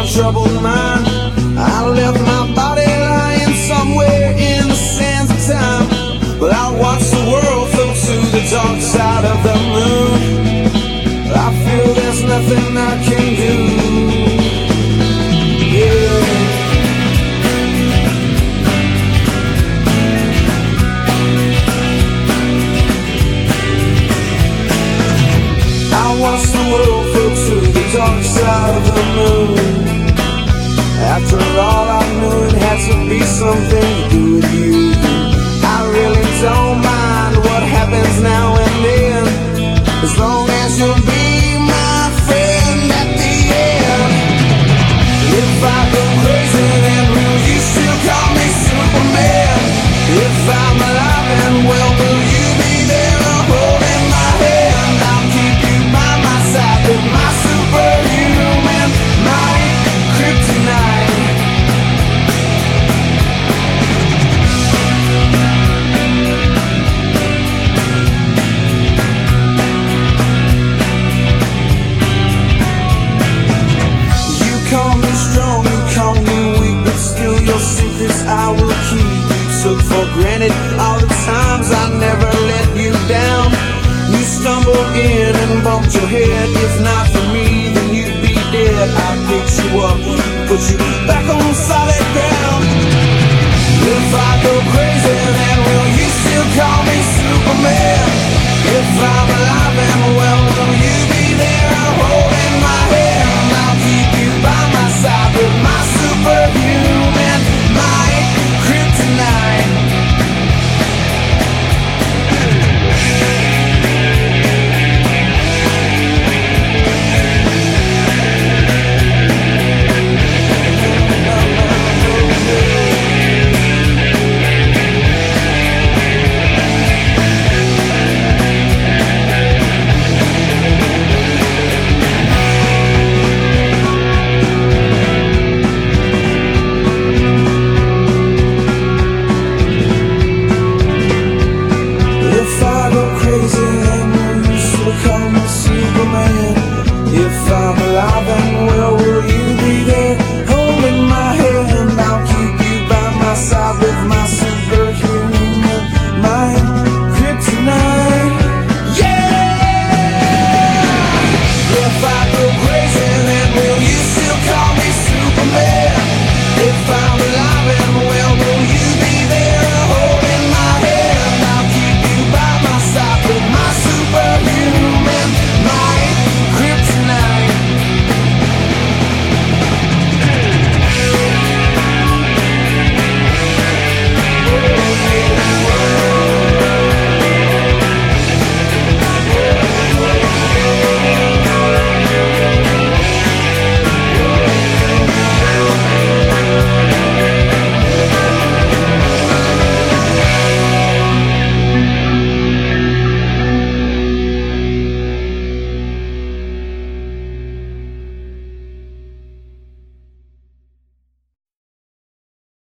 troubled mind. I left my body lying somewhere in the sands of time, but I watch the world float to the dark side of the moon. I feel there's nothing I can do. Yeah. I watch the world float to the dark side of the moon. After all, I knew it had to be something to do with you. I really don't mind what happens now and then, as long as you'll be my friend at the end. If I go crazy, then will you still call me Superman? If I'm alive and well, will you be there holding my hand? I'll keep you by my side with my superhuman might, kryptonite. I will keep. Took for granted all the times I never let you down. You stumbled in and bumped your head. If not for me, then you'd be dead. I picked you up, put you back on solid ground. If I go crazy, then will